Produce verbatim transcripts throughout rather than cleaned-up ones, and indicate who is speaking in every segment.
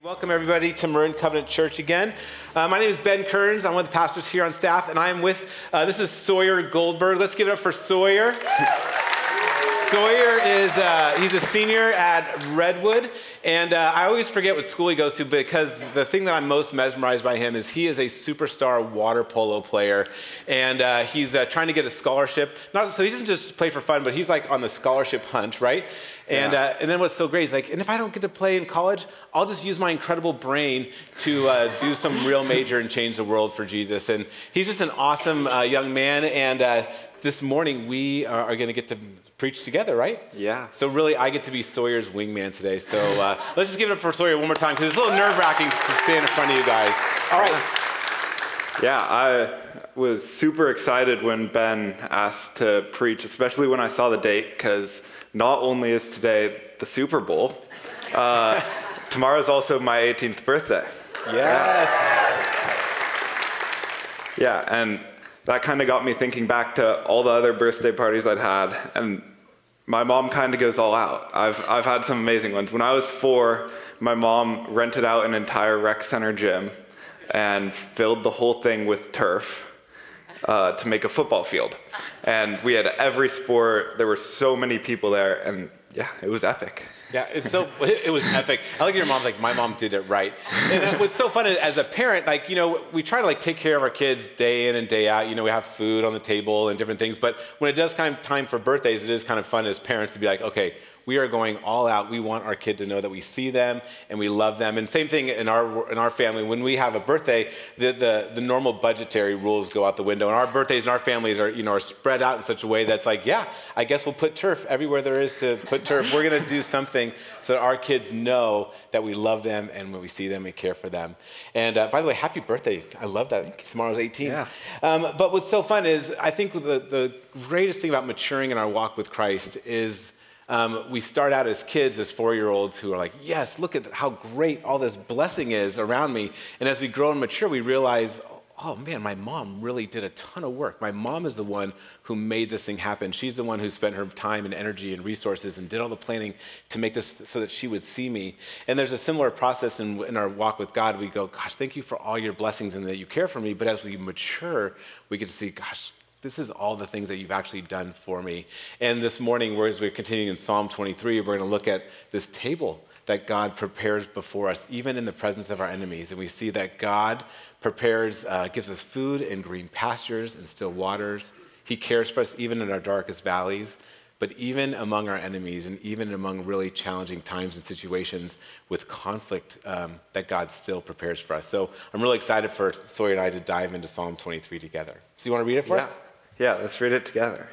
Speaker 1: Welcome everybody to Marin Covenant Church again. Uh, my name is Ben Kearns. I'm one of the pastors here on staff, and I am with, uh, this is Sawyer Goldberg. Let's give it up for Sawyer. Sawyer is, uh, he's a senior at Redwood, and uh, I always forget what school he goes to because the thing that I'm most mesmerized by him is he is a superstar water polo player, and uh, he's uh, trying to get a scholarship. Not so he doesn't just play for fun, but he's like on the scholarship hunt, right? And
Speaker 2: Yeah.
Speaker 1: uh, and then what's so great is like, and if I don't get to play in college, I'll just use my incredible brain to uh, do some real major and change the world for Jesus. And he's just an awesome uh, young man. And uh, this morning we are, are going to get to preach together, right?
Speaker 2: Yeah.
Speaker 1: So really, I get to be Sawyer's wingman today. So uh, let's just give it up for Sawyer one more time because it's a little nerve-wracking to stand in front of you guys. All right.
Speaker 2: Yeah, I was super excited when Ben asked to preach, especially when I saw the date, because not only is today the Super Bowl, uh, tomorrow is also my eighteenth birthday.
Speaker 1: Yes.
Speaker 2: Yeah, and that kind of got me thinking back to all the other birthday parties I'd had, and my mom kind of goes all out. I've I've had some amazing ones. When I was four, my mom rented out an entire rec center gym and filled the whole thing with turf uh, to make a football field. And we had every sport. There were so many people there, and yeah, it was epic.
Speaker 1: Yeah, it's so, it was epic. I like your mom's like, my mom did it right. And what's so fun is, as a parent, like, you know, we try to like take care of our kids day in and day out. You know, we have food on the table and different things. But when it does kind of time for birthdays, it is kind of fun as parents to be like, okay, we are going all out. We want our kid to know that we see them and we love them. And same thing in our in our family. When we have a birthday, the, the, the normal budgetary rules go out the window. And our birthdays and our families are, you know, are spread out in such a way that's like, yeah, I guess we'll put turf everywhere there is to put turf. We're going to do something so that our kids know that we love them and when we see them, we care for them. And uh, by the way, happy birthday. I love that. Tomorrow's eighteen.
Speaker 2: Yeah.
Speaker 1: Um, but what's so fun is I think the, the greatest thing about maturing in our walk with Christ is Um, we start out as kids, as four-year-olds who are like, yes, look at how great all this blessing is around me. And as we grow and mature, we realize, oh man, my mom really did a ton of work. My mom is the one who made this thing happen. She's the one who spent her time and energy and resources and did all the planning to make this so that she would see me. And there's a similar process in, in our walk with God. We go, gosh, thank you for all your blessings and that you care for me. But as we mature, we get to see, gosh, this is all the things that you've actually done for me. And this morning, as we're continuing in Psalm twenty-three, we're going to look at this table that God prepares before us, even in the presence of our enemies. And we see that God prepares, uh, gives us food in green pastures and still waters. He cares for us even in our darkest valleys. But even among our enemies and even among really challenging times and situations with conflict, um, that God still prepares for us. So I'm really excited for Sawyer and I to dive into Psalm twenty-three together. So you want to read it for
Speaker 2: Yeah.
Speaker 1: us?
Speaker 2: Yeah, let's read it together.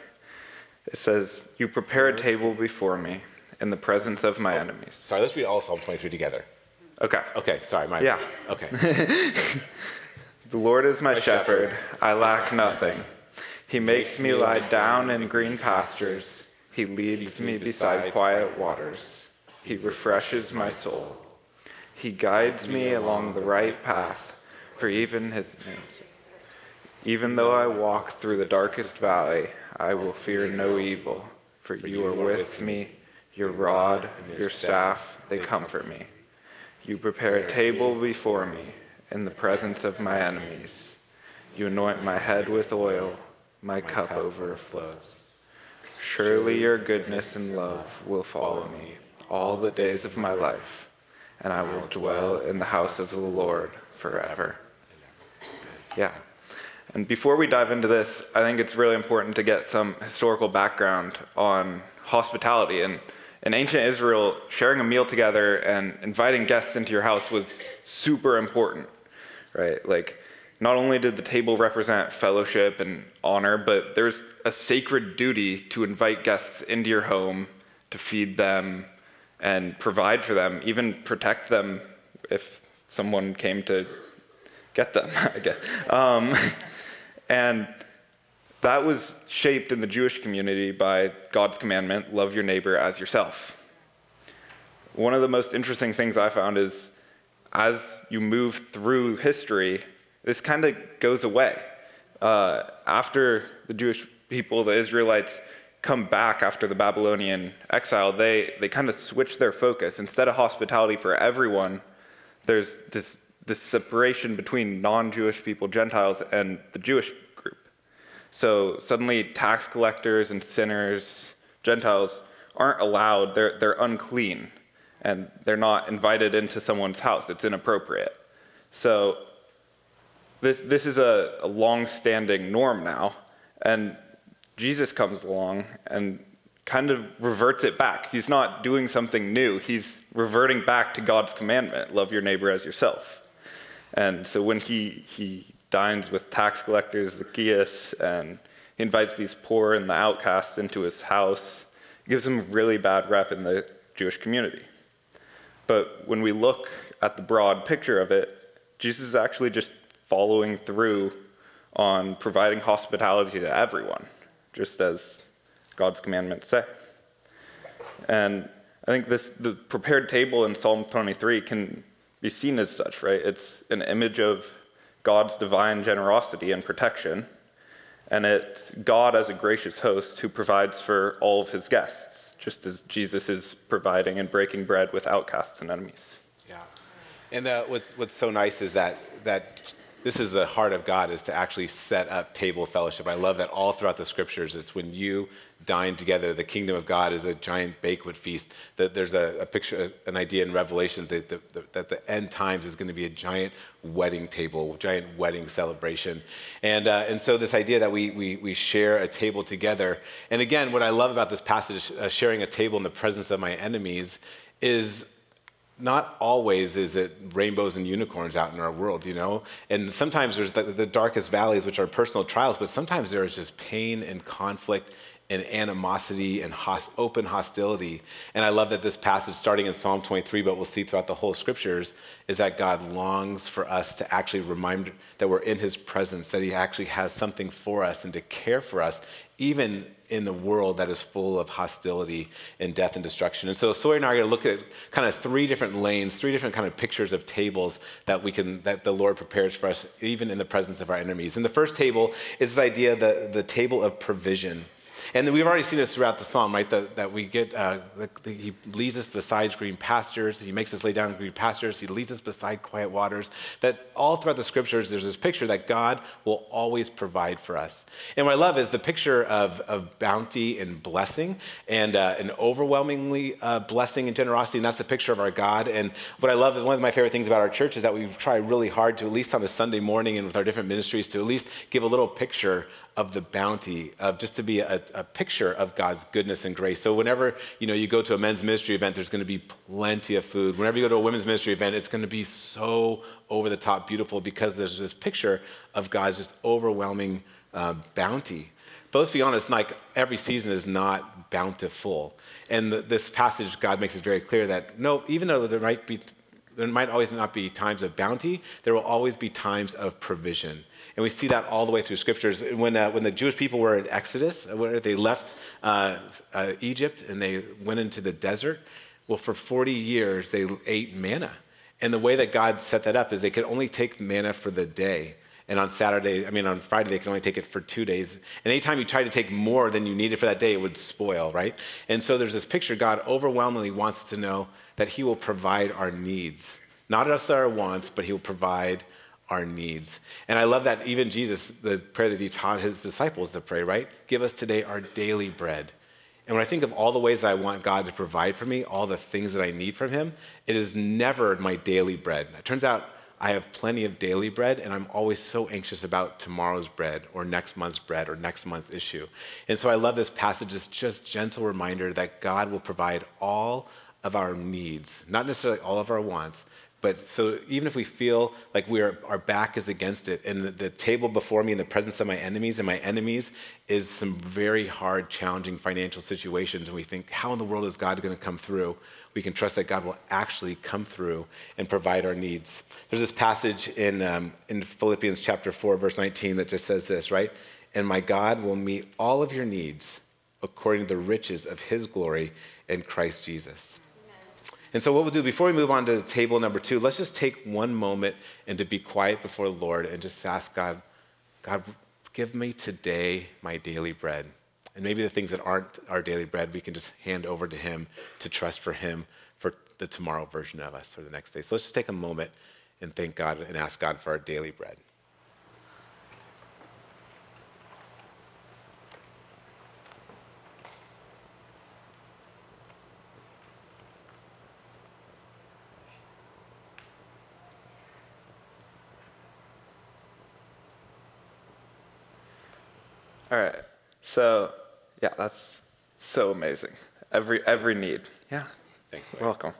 Speaker 2: It says, "You prepare a table before me in the presence of my
Speaker 1: oh,
Speaker 2: enemies."
Speaker 1: Sorry, let's read all Psalm twenty-three together.
Speaker 2: Okay.
Speaker 1: Okay, sorry. My,
Speaker 2: Yeah.
Speaker 1: Okay.
Speaker 2: The Lord is my,
Speaker 1: My
Speaker 2: shepherd.
Speaker 1: shepherd.
Speaker 2: I lack nothing. He makes me lie down in green pastures. He leads me beside quiet waters. He refreshes my soul. He guides me along the right path for even his name's sake. Even though I walk through the darkest valley, I will fear no evil, for you are with me. Your rod, your staff, they comfort me. You prepare a table before me in the presence of my enemies. You anoint my head with oil, my cup overflows. Surely your goodness and love will follow me all the days of my life, and I will dwell in the house of the Lord forever. Yeah. And before we dive into this, I think it's really important to get some historical background on hospitality. And in ancient Israel, sharing a meal together and inviting guests into your house was super important, right? Like, not only did the table represent fellowship and honor, but there's a sacred duty to invite guests into your home, to feed them and provide for them, even protect them if someone came to get them, I guess. Um, and that was shaped in the Jewish community by God's commandment, love your neighbor as yourself. One of the most interesting things I found is as you move through history, this kind of goes away. Uh, after the Jewish people, the Israelites, come back after the Babylonian exile, they, they kind of switch their focus. Instead of hospitality for everyone, there's this, this separation between non-Jewish people, Gentiles, and the Jewish group. So suddenly tax collectors and sinners, Gentiles, aren't allowed, they're, they're unclean, and they're not invited into someone's house. It's inappropriate. So this, this is a, a long-standing norm now, and Jesus comes along and kind of reverts it back. He's not doing something new. He's reverting back to God's commandment, love your neighbor as yourself. And so when he, he dines with tax collectors, Zacchaeus, and he invites these poor and the outcasts into his house, it gives him a really bad rep in the Jewish community. But when we look at the broad picture of it, Jesus is actually just following through on providing hospitality to everyone, just as God's commandments say. And I think this the prepared table in Psalm twenty-three can be seen as such, right? It's an image of God's divine generosity and protection, and it's God as a gracious host who provides for all of his guests, just as Jesus is providing and breaking bread with outcasts and enemies.
Speaker 1: Yeah. And uh, what's what's so nice is that that this is the heart of God, is to actually set up table fellowship. I love that all throughout the scriptures, it's when you dine together. The kingdom of God is a giant banquet feast. That there's a, a picture, an idea in Revelation that the, that the end times is going to be a giant wedding table, giant wedding celebration. And uh, and so this idea that we, we we share a table together. And again, what I love about this passage, uh, sharing a table in the presence of my enemies, is not always is it rainbows and unicorns out in our world, you know? And sometimes there's the, the darkest valleys, which are personal trials, but sometimes there is just pain and conflict and animosity and hos- open hostility. And I love that this passage, starting in Psalm twenty-three, but we'll see throughout the whole scriptures, is that God longs for us to actually remind that we're in his presence, that he actually has something for us and to care for us, even in a world that is full of hostility and death and destruction. And so Sawyer and I are going to look at kind of three different lanes, three different kind of pictures of tables that we can, that the Lord prepares for us, even in the presence of our enemies. And the first table is this idea, the, the table of provision. And we've already seen this throughout the psalm, right? That, that we get, uh, the, the, he leads us beside green pastures. He makes us lay down in green pastures. He leads us beside quiet waters. That all throughout the scriptures, there's this picture that God will always provide for us. And what I love is the picture of, of bounty and blessing, and uh, an overwhelmingly uh, blessing and generosity. And that's the picture of our God. And what I love, one of my favorite things about our church is that we try really hard to, at least on a Sunday morning and with our different ministries, to at least give a little picture of the bounty, of just to be a, a picture of God's goodness and grace. So whenever you know you go to a men's ministry event, there's going to be plenty of food. Whenever you go to a women's ministry event, it's going to be so over the top beautiful, because there's this picture of God's just overwhelming uh, bounty. But let's be honest, like every season is not bountiful. And the, this passage, God makes it very clear that no, even though there might be, there might always not be times of bounty, there will always be times of provision. And we see that all the way through scriptures. When uh, when the Jewish people were in Exodus, where they left uh, uh, Egypt and they went into the desert, well, for forty years they ate manna. And the way that God set that up is they could only take manna for the day. And on Saturday, I mean, on Friday, they could only take it for two days. And anytime you tried to take more than you needed for that day, it would spoil, right? And so there's this picture, God overwhelmingly wants to know that he will provide our needs. Not just our wants, but he will provide our needs. And I love that even Jesus, the prayer that he taught his disciples to pray, right? Give us today our daily bread. And when I think of all the ways that I want God to provide for me, all the things that I need from him, it is never my daily bread. It turns out I have plenty of daily bread, and I'm always so anxious about tomorrow's bread or next month's bread or next month's issue. And so I love this passage, this just gentle reminder that God will provide all of our needs, not necessarily all of our wants. But so even if we feel like we're, our back is against it, and the, the table before me in the presence of my enemies, and my enemies is some very hard, challenging financial situations, and we think, how in the world is God going to come through? We can trust that God will actually come through and provide our needs. There's this passage in, um, in Philippians chapter four, verse nineteen that just says this, right? And my God will meet all of your needs according to the riches of his glory in Christ Jesus. And so what we'll do, before we move on to table number two, let's just take one moment and to be quiet before the Lord and just ask God, God, give me today my daily bread. And maybe the things that aren't our daily bread, we can just hand over to him to trust for him for the tomorrow version of us or the next day. So let's just take a moment and thank God and ask God for our daily bread.
Speaker 2: All right. So, yeah, that's so amazing. Every every need. Yeah.
Speaker 1: Thanks,
Speaker 2: Larry. Welcome.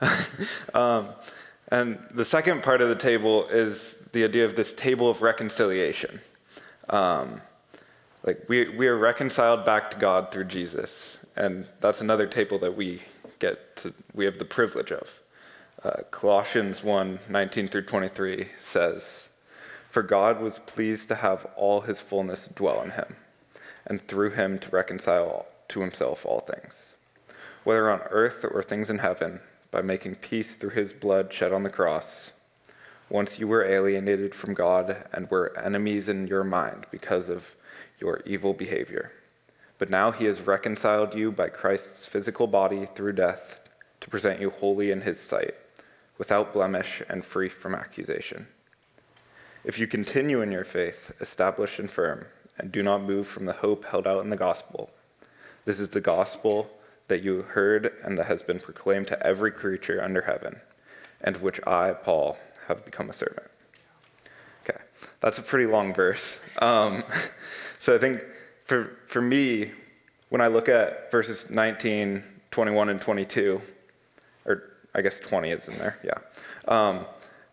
Speaker 2: um, and the second part of the table is the idea of this table of reconciliation. Um, like we we are reconciled back to God through Jesus, and that's another table that we get to. We have the privilege of. Uh, Colossians one nineteen through twenty-three says, "For God was pleased to have all his fullness dwell in him, and through him to reconcile to himself all things, whether on earth or things in heaven, by making peace through his blood shed on the cross. Once you were alienated from God and were enemies in your mind because of your evil behavior. But now he has reconciled you by Christ's physical body through death to present you holy in his sight, without blemish and free from accusation. If you continue in your faith, established and firm, and do not move from the hope held out in the gospel, this is the gospel that you heard and that has been proclaimed to every creature under heaven, and of which I, Paul, have become a servant." Okay, that's a pretty long verse. Um, so I think for for me, when I look at verses nineteen, twenty-one, and twenty-two, or I guess twenty is in there, yeah. Um,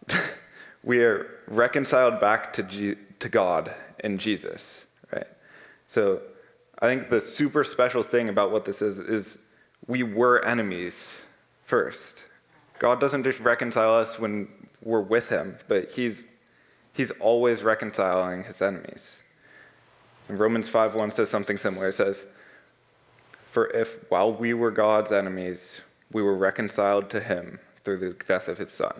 Speaker 2: we are reconciled back to G- to God in Jesus, right? So I think the super special thing about what this is, is we were enemies first. God doesn't just reconcile us when we're with him, but he's he's always reconciling his enemies. And Romans five one says something similar. It says, "For if while we were God's enemies, we were reconciled to him through the death of his son."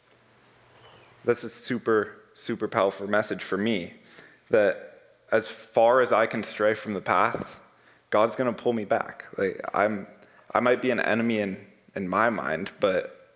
Speaker 2: That's a super, super powerful message for me, that as far as I can stray from the path, God's going to pull me back. Like I'm, I might be an enemy in, in my mind, but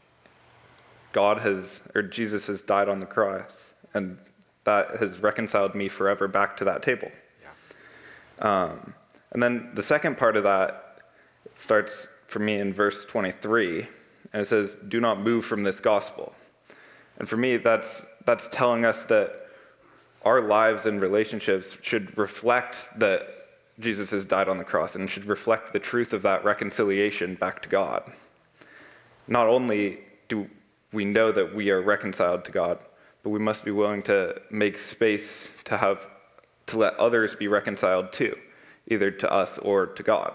Speaker 2: God has, or Jesus has died on the cross, and that has reconciled me forever back to that table. Yeah. Um, and then the second part of that starts for me in verse twenty-three, and it says, "Do not move from this gospel." And for me, that's that's telling us that our lives and relationships should reflect that Jesus has died on the cross and should reflect the truth of that reconciliation back to God. Not only do we know that we are reconciled to God, but we must be willing to make space to have to let others be reconciled too, either to us or to God.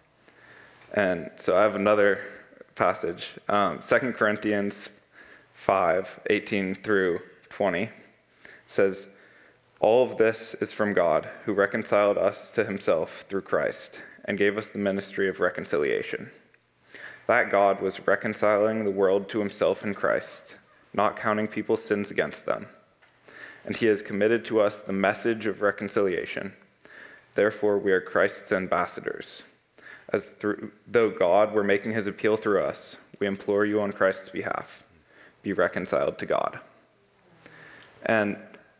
Speaker 2: And so I have another passage, um, Second Corinthians five, eighteen through twenty, says, "All of this is from God, who reconciled us to himself through Christ and gave us the ministry of reconciliation. That God was reconciling the world to himself in Christ, not counting people's sins against them. And he has committed to us the message of reconciliation. Therefore, we are Christ's ambassadors. As through, though God were making his appeal through us, we implore you on Christ's behalf, be reconciled to God." And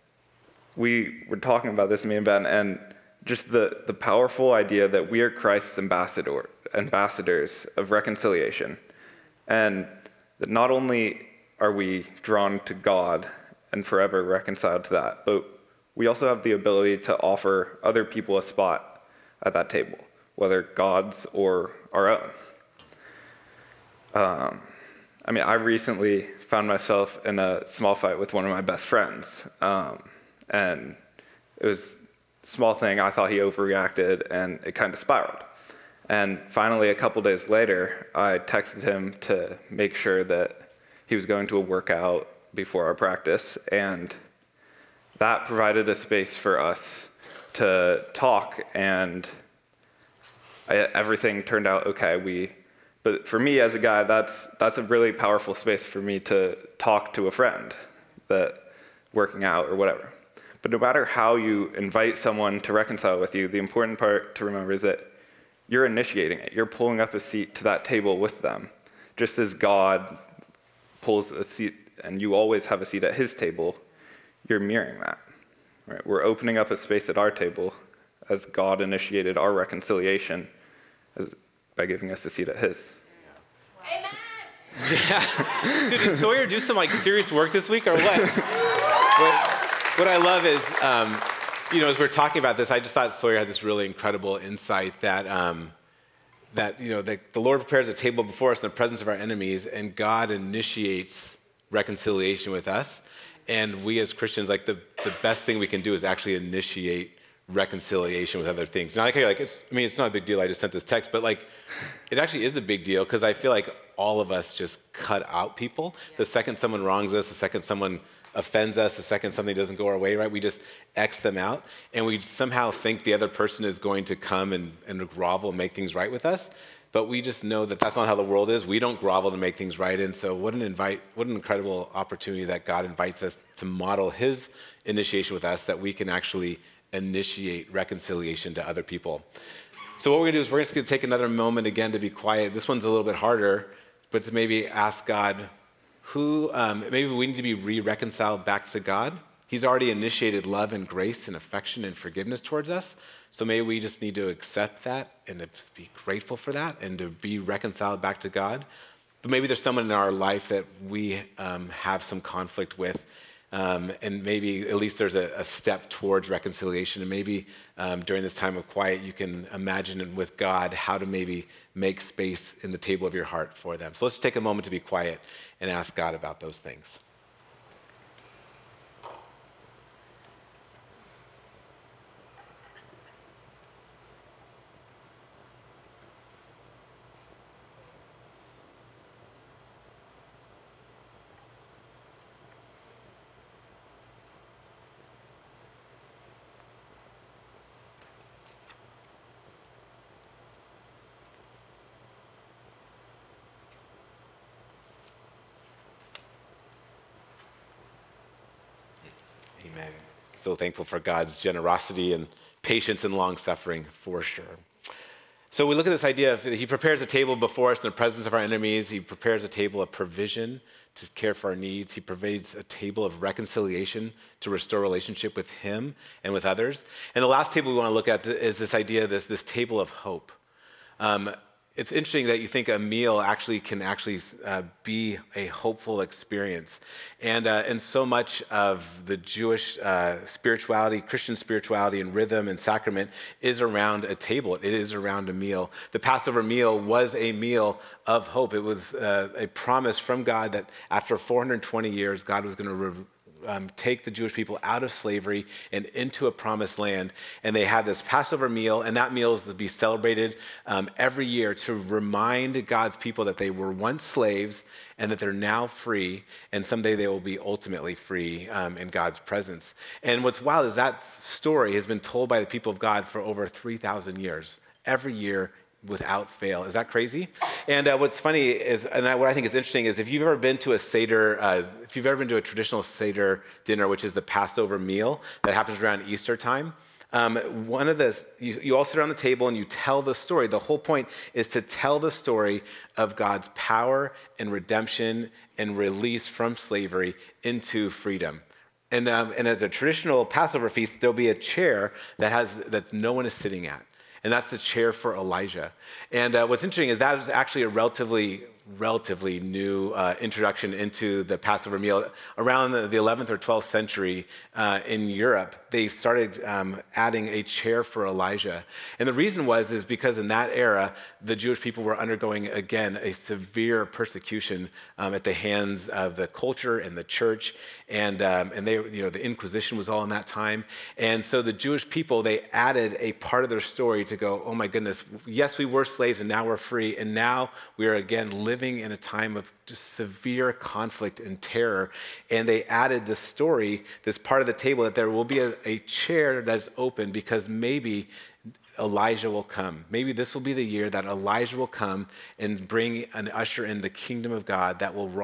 Speaker 2: we were talking about this, me and Ben, and just the, the powerful idea that we are Christ's ambassador, ambassadors of reconciliation. And that not only are we drawn to God and forever reconciled to that, but we also have the ability to offer other people a spot at that table, whether God's or our own. Um, I mean, I recently found myself in a small fight with one of my best friends. Um, and it was a small thing. I thought he overreacted, and it kind of spiraled. And finally, a couple days later, I texted him to make sure that he was going to a workout before our practice, and that provided a space for us to talk, and I, everything turned out okay. We, but for me as a guy, that's that's a really powerful space for me to talk to a friend, that working out or whatever. But no matter how you invite someone to reconcile with you, the important part to remember is that you're initiating it. You're pulling up a seat to that table with them just as God pulls a seat, and you always have a seat at his table, you're mirroring that. Right? We're opening up a space at our table as God initiated our reconciliation as, by giving us a seat at his.
Speaker 3: Amen.
Speaker 1: Yeah. Dude, did Sawyer do some like serious work this week or what? what, what I love is, um, you know, as we're talking about this, I just thought Sawyer had this really incredible insight that, um, that you know, the, the Lord prepares a table before us in the presence of our enemies, and God initiates reconciliation with us. And we as Christians, like the, the best thing we can do is actually initiate reconciliation with other things. Now, like, like it's, I mean, it's not a big deal. I just sent this text, but like, it actually is a big deal because I feel like all of us just cut out people. The second someone wrongs us, the second someone offends us, the second something doesn't go our way, right? We just X them out, and we somehow think the other person is going to come and, and grovel and make things right with us. But we just know that that's not how the world is. We don't grovel to make things right. And so what an invite, what an incredible opportunity that God invites us to model his initiation with us, that we can actually initiate reconciliation to other people. So what we're gonna do is we're just gonna take another moment again to be quiet. This one's a little bit harder, but to maybe ask God, who, um, maybe we need to be re-reconciled back to God. He's already initiated love and grace and affection and forgiveness towards us. So maybe we just need to accept that and to be grateful for that and to be reconciled back to God. But maybe there's someone in our life that we um, have some conflict with, um, and maybe at least there's a, a step towards reconciliation. And maybe um, during this time of quiet, you can imagine with God how to maybe make space in the table of your heart for them. So let's take a moment to be quiet and ask God about those things. Amen. So thankful for God's generosity and patience and long suffering, for sure. So we look at this idea of he prepares a table before us in the presence of our enemies. He prepares a table of provision to care for our needs. He provides a table of reconciliation to restore relationship with him and with others. And the last table we want to look at is this idea, this, this table of hope. Um, It's interesting that you think a meal actually can actually uh, be a hopeful experience. And, uh, and so much of the Jewish uh, spirituality, Christian spirituality and rhythm and sacrament is around a table. It is around a meal. The Passover meal was a meal of hope. It was uh, a promise from God that after four hundred twenty years, God was going to re- Um, take the Jewish people out of slavery and into a promised land. And they had this Passover meal, and that meal is to be celebrated um, every year to remind God's people that they were once slaves and that they're now free, and someday they will be ultimately free um, in God's presence. And what's wild is that story has been told by the people of God for over three thousand years, every year, without fail. Is that crazy? And uh, what's funny is, and I, what I think is interesting is if you've ever been to a Seder, uh, if you've ever been to a traditional Seder dinner, which is the Passover meal that happens around Easter time, um, one of the, you, you all sit around the table and you tell the story. The whole point is to tell the story of God's power and redemption and release from slavery into freedom. And, um, and at a traditional Passover feast, there'll be a chair that has, that no one is sitting at. And that's the chair for Elijah. And uh, what's interesting is that is actually a relatively, relatively new uh, introduction into the Passover meal. Around the, the eleventh or twelfth century uh, in Europe, they started um, adding a chair for Elijah. And the reason was is because in that era, the Jewish people were undergoing, again, a severe persecution um, at the hands of the culture and the church. And um, and they, you know, the Inquisition was all in that time. And so the Jewish people, they added a part of their story to go, oh my goodness, yes, we were slaves and now we're free. And now we are again living in a time of just severe conflict and terror. And they added this story, this part of the table, that there will be a, a chair that is open because maybe Elijah will come. Maybe this will be the year that Elijah will come and bring and usher in the kingdom of God that will wrong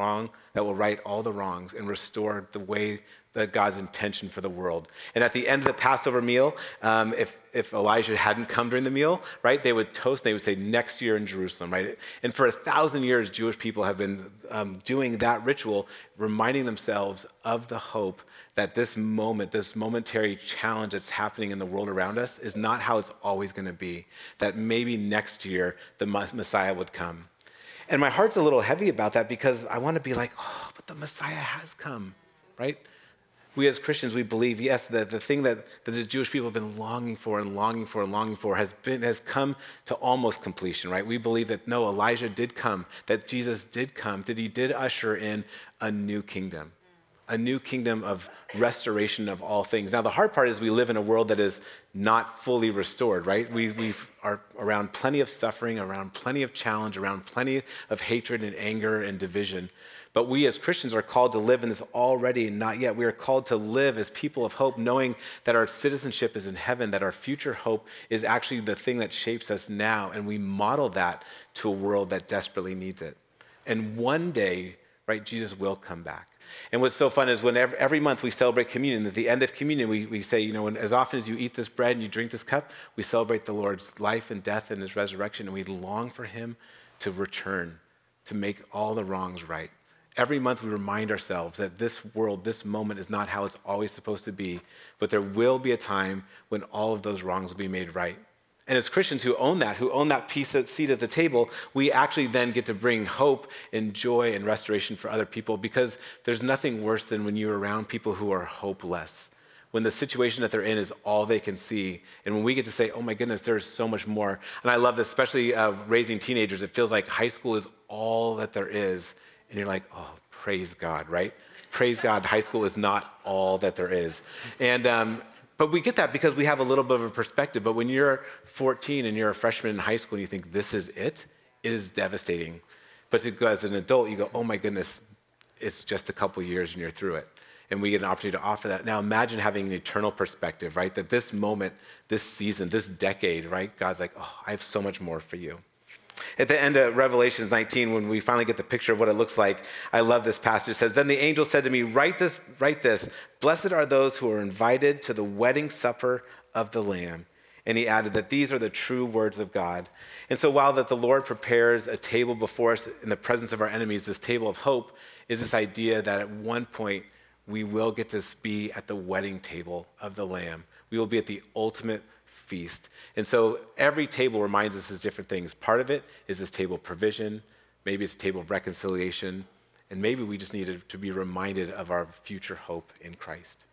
Speaker 1: that will right all the wrongs and restore the way that God's intention for the world. And at the end of the Passover meal, um, if, if Elijah hadn't come during the meal, right, they would toast, they would say, next year in Jerusalem, right? And for a thousand years, Jewish people have been um, doing that ritual, reminding themselves of the hope that this moment, this momentary challenge that's happening in the world around us is not how it's always gonna be, that maybe next year the Messiah would come. And my heart's a little heavy about that because I wanna be like, oh, but the Messiah has come, right? We as Christians, we believe, yes, that the thing that, that the Jewish people have been longing for and longing for and longing for has been has come to almost completion, right? We believe that, no, Elijah did come, that Jesus did come, that he did usher in a new kingdom, a new kingdom of restoration of all things. Now, the hard part is we live in a world that is not fully restored, right? We we are around plenty of suffering, around plenty of challenge, around plenty of hatred and anger and division. But we as Christians are called to live in this already and not yet. We are called to live as people of hope, knowing that our citizenship is in heaven, that our future hope is actually the thing that shapes us now, and we model that to a world that desperately needs it. And one day, right, Jesus will come back. And what's so fun is when every, every month we celebrate communion, at the end of communion, we, we say, you know, when, as often as you eat this bread and you drink this cup, we celebrate the Lord's life and death and his resurrection, and we long for him to return, to make all the wrongs right. Every month we remind ourselves that this world, this moment is not how it's always supposed to be, but there will be a time when all of those wrongs will be made right. And as Christians who own that, who own that piece of seat at the table, we actually then get to bring hope and joy and restoration for other people, because there's nothing worse than when you're around people who are hopeless, when the situation that they're in is all they can see. And when we get to say, oh my goodness, there's so much more. And I love this, especially uh, raising teenagers. It feels like high school is all that there is. And you're like, oh, praise God, right? Praise God, high school is not all that there is. And um, but we get that because we have a little bit of a perspective. But when you're fourteen and you're a freshman in high school and you think this is it, it is devastating. But to go as an adult, you go, oh my goodness, it's just a couple years and you're through it. And we get an opportunity to offer that. Now imagine having an eternal perspective, right? That this moment, this season, this decade, right? God's like, oh, I have so much more for you. At the end of Revelation nineteen, when we finally get the picture of what it looks like, I love this passage. It says, then the angel said to me, write this, write this, blessed are those who are invited to the wedding supper of the Lamb. And he added that these are the true words of God. And so while that the Lord prepares a table before us in the presence of our enemies, this table of hope is this idea that at one point we will get to be at the wedding table of the Lamb. We will be at the ultimate feast. And so every table reminds us of different things. Part of it is this table of provision, maybe it's a table of reconciliation, and maybe we just need to be reminded of our future hope in Christ.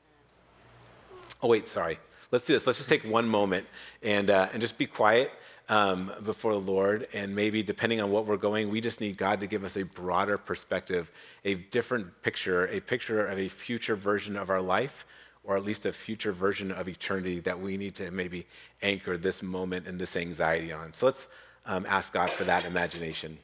Speaker 1: Oh wait, sorry. Let's do this. Let's just take one moment and uh, and just be quiet um, before the Lord. And maybe depending on what we're going, we just need God to give us a broader perspective, a different picture, a picture of a future version of our life, or at least a future version of eternity that we need to maybe anchor this moment and this anxiety on. So let's um, ask God for that imagination.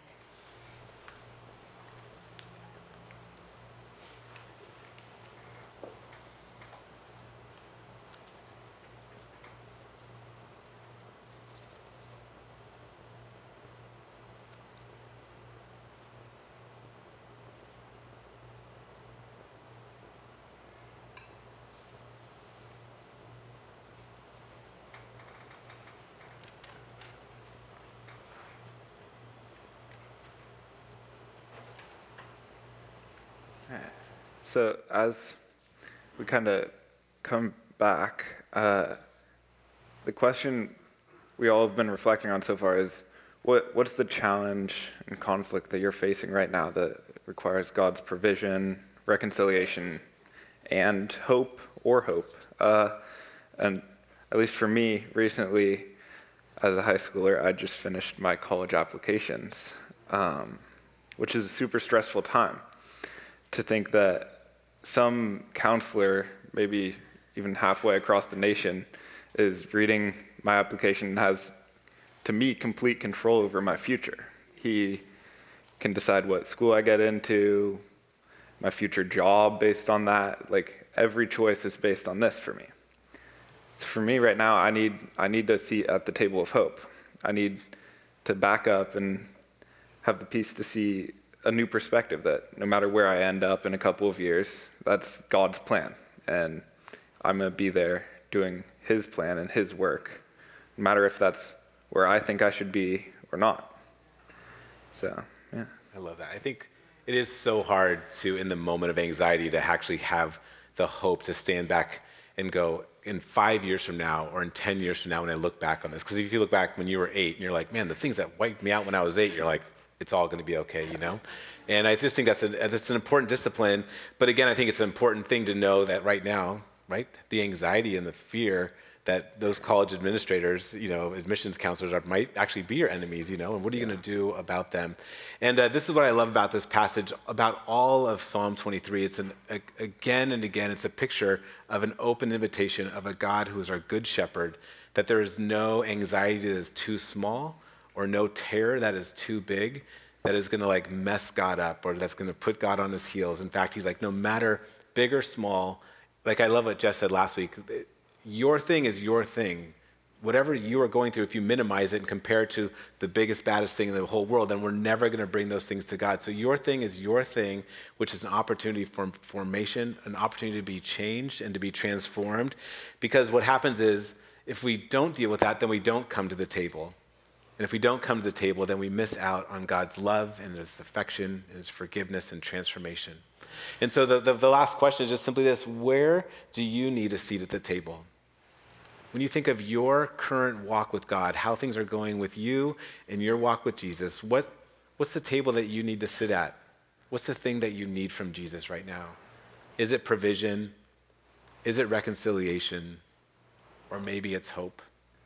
Speaker 2: So as we kind of come back, uh, the question we all have been reflecting on so far is, what what's the challenge and conflict that you're facing right now that requires God's provision, reconciliation, and hope or hope? Uh, and at least for me, recently, as a high schooler, I just finished my college applications, um, which is a super stressful time. To think that some counselor, maybe even halfway across the nation, is reading my application and has, to me, complete control over my future. He can decide what school I get into, my future job based on that. Like, every choice is based on this for me. So for me right now, I need I need a seat at the table of hope. I need to back up and have the peace to see a new perspective that no matter where I end up in a couple of years, that's God's plan. And I'm going to be there doing his plan and his work, no matter if that's where I think I should be or not. So, yeah.
Speaker 1: I love that. I think it is so hard to, in the moment of anxiety, to actually have the hope to stand back and go, in five years from now or in ten years from now when I look back on this. Because if you look back when you were eight and you're like, man, the things that wiped me out when I was eight, you're like, it's all going to be okay, you know? And I just think that's, a, that's an important discipline. But again, I think it's an important thing to know that right now, right, the anxiety and the fear that those college administrators, you know, admissions counselors are, might actually be your enemies, you know, and what are you yeah. going to do about them? And uh, this is what I love about this passage, about all of Psalm twenty-three. It's an, a, again and again, it's a picture of an open invitation of a God who is our good shepherd, that there is no anxiety that is too small or no terror that is too big, that is going to like mess God up or that's going to put God on his heels. In fact, he's like, no matter big or small, like I love what Jeff said last week, your thing is your thing. Whatever you are going through, if you minimize it and compare it to the biggest, baddest thing in the whole world, then we're never going to bring those things to God. So your thing is your thing, which is an opportunity for formation, an opportunity to be changed and to be transformed. Because what happens is, if we don't deal with that, then we don't come to the table. And if we don't come to the table, then we miss out on God's love and his affection and his forgiveness and transformation. And so the, the, the last question is just simply this: where do you need a seat at the table? When you think of your current walk with God, how things are going with you and your walk with Jesus, what, what's the table that you need to sit at? What's the thing that you need from Jesus right now? Is it provision? Is it reconciliation? Or maybe it's hope?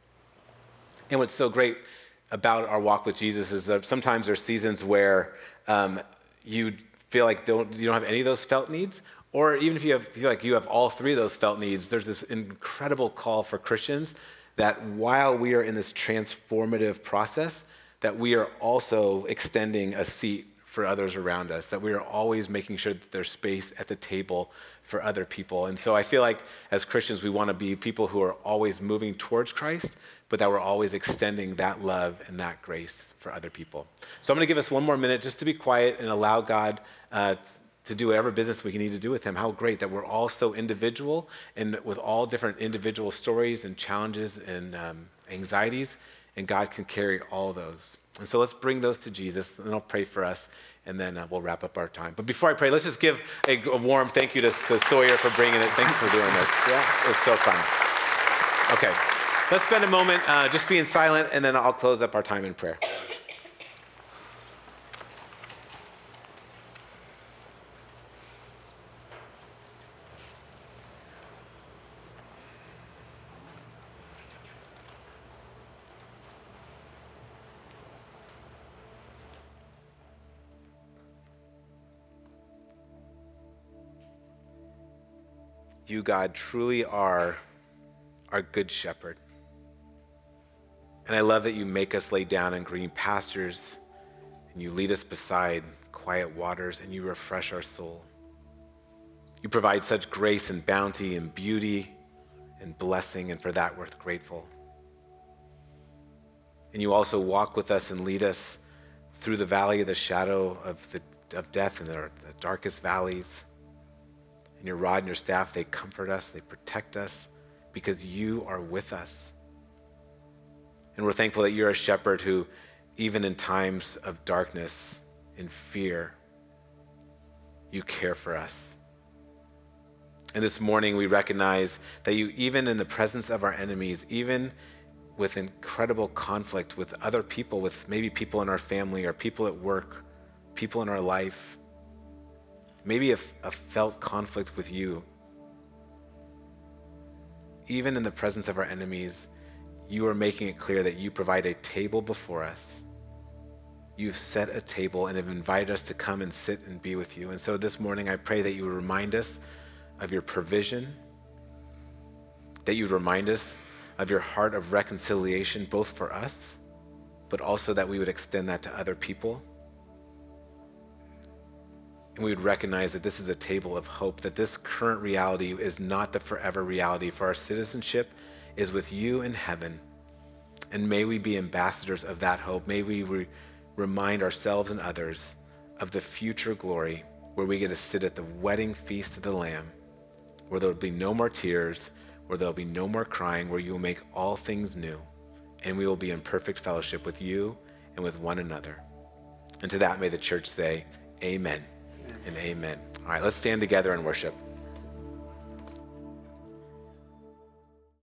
Speaker 1: And what's so great about our walk with Jesus is that sometimes there's seasons where um, you feel like don't, you don't have any of those felt needs. Or even if you have, feel like you have all three of those felt needs, there's this incredible call for Christians that while we are in this transformative process, that we are also extending a seat for others around us, that we are always making sure that there's space at the table for other people. And so I feel like as Christians, we want to be people who are always moving towards Christ, but that we're always extending that love and that grace for other people. So I'm going to give us one more minute just to be quiet and allow God uh, to do whatever business we need to do with him. How great that we're all so individual and with all different individual stories and challenges and um, anxieties, and God can carry all those. And so let's bring those to Jesus, and I'll pray for us, and then uh, we'll wrap up our time. But before I pray, let's just give a, a warm thank you to, to Sawyer for bringing it. Thanks for doing this. Yeah, it was so fun. Okay, let's spend a moment uh, just being silent, and then I'll close up our time in prayer. You, God, truly are our good shepherd. And I love that you make us lay down in green pastures, and you lead us beside quiet waters, and you refresh our soul. You provide such grace and bounty and beauty and blessing, and for that we're grateful. And you also walk with us and lead us through the valley of the shadow of, the, of death and the, the darkest valleys. And your rod and your staff, they comfort us, they protect us, because you are with us. And we're thankful that you're a shepherd who, even in times of darkness and fear, you care for us. And this morning we recognize that you, even in the presence of our enemies, even with incredible conflict with other people, with maybe people in our family or people at work, people in our life, maybe a, a felt conflict with you. Even in the presence of our enemies, you are making it clear that you provide a table before us. You've set a table and have invited us to come and sit and be with you. And so this morning, I pray that you would remind us of your provision, that you would remind us of your heart of reconciliation, both for us, but also that we would extend that to other people. And we would recognize that this is a table of hope, that this current reality is not the forever reality, for our citizenship is with you in heaven. And may we be ambassadors of that hope. May we re- remind ourselves and others of the future glory where we get to sit at the wedding feast of the Lamb, where there'll be no more tears, where there'll be no more crying, where you will make all things new, and we will be in perfect fellowship with you and with one another. And to that may the church say, amen, amen. And amen. All right, let's stand together and worship.